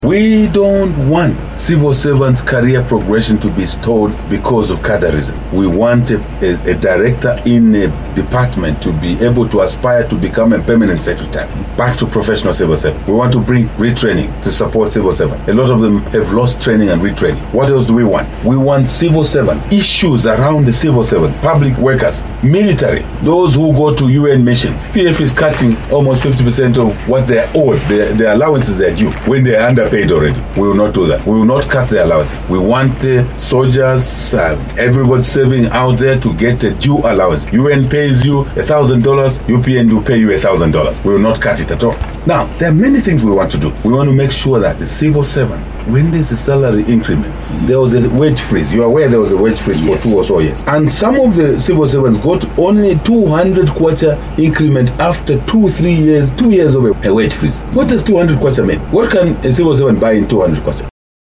We don't want civil servants' career progression to be stalled because of cadarism. We want a director in a department to be able to aspire to become a permanent secretary. Back to professional civil servants. We want to bring retraining to support civil servants. A lot of them have lost training and retraining. What else do we want? We want civil servants, issues around the civil servants, public workers, military, those who go to UN missions. PF is cutting almost 50% of what they're owed, their allowances they're due, when they're underpaid already. We will not do that. We will not cut their allowances. We want soldiers, everybody serving out there to get a due allowance. UN pays you $1,000, UPN will pay you $1,000. We will not cut it at all. Now, there are many things we want to do. We want to make sure that the civil servant, when there's a salary increment, there was a wage freeze. You are aware there was a wage freeze for 2 or so years. And some of the civil servants got only 200 kwacha increment after 2 years of a wage freeze. What does 200 kwacha mean? What can a civil servant buy in 200 kwacha?